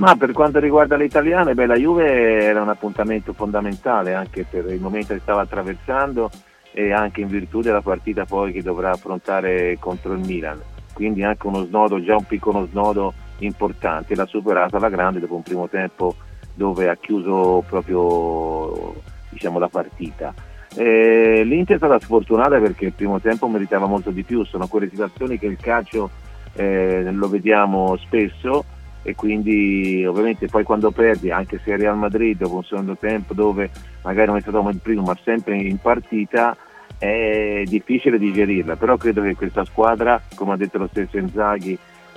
Ma per quanto riguarda le italiane, la Juve era un appuntamento fondamentale anche per il momento che stava attraversando e anche in virtù della partita poi che dovrà affrontare contro il Milan. Quindi anche uno snodo, già un piccolo snodo importante, l'ha superata alla grande dopo un primo tempo dove ha chiuso proprio, diciamo, la partita. L'Inter è stata sfortunata perché il primo tempo meritava molto di più, sono quelle situazioni che il calcio lo vediamo spesso, e quindi ovviamente poi quando perdi, anche se Real Madrid dopo un secondo tempo dove magari non è stato come il primo ma sempre in partita, è difficile digerirla, però credo che questa squadra, come ha detto lo stesso Inzaghi,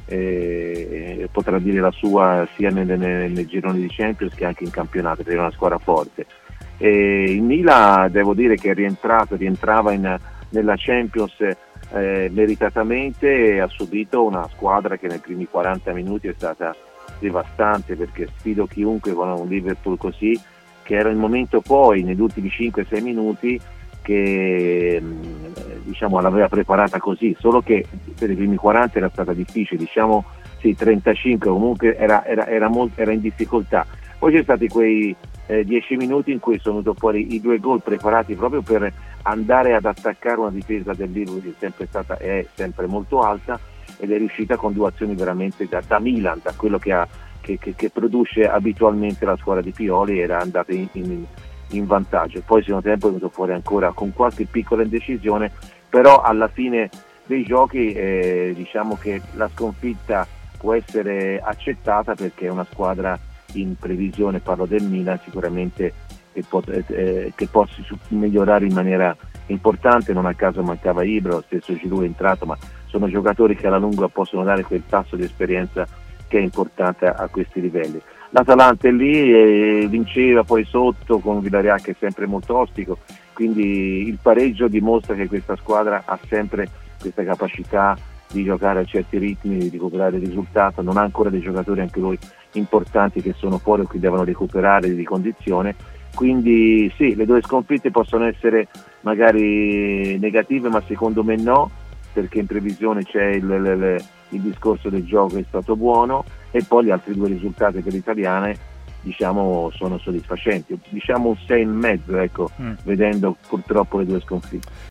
potrà dire la sua sia nel girone di Champions che anche in campionato, perché è una squadra forte. Il Milan, devo dire che rientrava nella Champions meritatamente, e ha subito una squadra che nei primi 40 minuti è stata devastante, perché sfido chiunque con un Liverpool così, che era il momento poi negli ultimi 5-6 minuti che diciamo l'aveva preparata così, solo che per i primi 40 era stata difficile, diciamo sì, 35 comunque era in difficoltà. Poi c'è stati quei 10 minuti in cui sono venuti fuori i 2 gol preparati proprio per andare ad attaccare una difesa del Liverpool che è sempre molto alta, ed è riuscita con 2 azioni veramente da Milan, da quello che produce abitualmente la squadra di Pioli, era andata in vantaggio. Poi il secondo tempo è venuto fuori ancora con qualche piccola indecisione, però alla fine dei giochi diciamo che la sconfitta può essere accettata, perché è una squadra in previsione, parlo del Milan, sicuramente che può migliorare in maniera importante. Non a caso mancava Ibra, lo stesso Giroud è entrato, ma sono giocatori che alla lunga possono dare quel tasso di esperienza che è importante a questi livelli. L'Atalanta è lì, vinceva poi sotto con Villarreal che è sempre molto ostico, quindi il pareggio dimostra che questa squadra ha sempre questa capacità di giocare a certi ritmi, di recuperare il risultato. Non ha ancora dei giocatori anche lui importanti che sono fuori o che devono recuperare di condizione, quindi sì, le 2 sconfitte possono essere magari negative, ma secondo me no, perché in previsione c'è il discorso del gioco che è stato buono, e poi gli altri 2 risultati per le italiane diciamo sono soddisfacenti, diciamo un 6,5, ecco, vedendo purtroppo le 2 sconfitte.